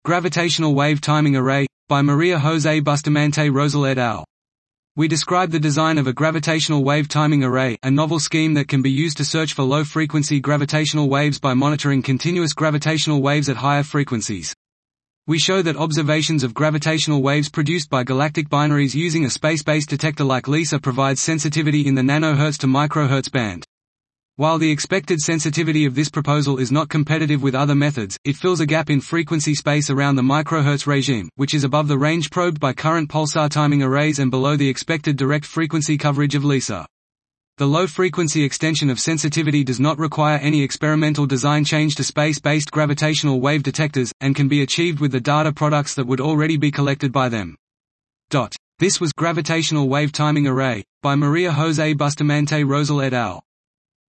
Gravitational Wave Timing Array, by Maria José Bustamante Rosell et al. We describe the design of a gravitational wave timing array, a novel scheme that can be used to search for low-frequency gravitational waves by monitoring continuous gravitational waves at higher frequencies. We show that observations of gravitational waves produced by galactic binaries using a space-based detector like LISA provides sensitivity in the nanohertz to microhertz band. While the expected sensitivity of this proposal is not competitive with other methods, it fills a gap in frequency space around the microhertz regime, which is above the range probed by current pulsar timing arrays and below the expected direct frequency coverage of LISA. The low-frequency extension of sensitivity does not require any experimental design change to space-based gravitational wave detectors, and can be achieved with the data products that would already be collected by them. This was Gravitational Wave Timing Array, by Maria José Bustamante Rosell et al.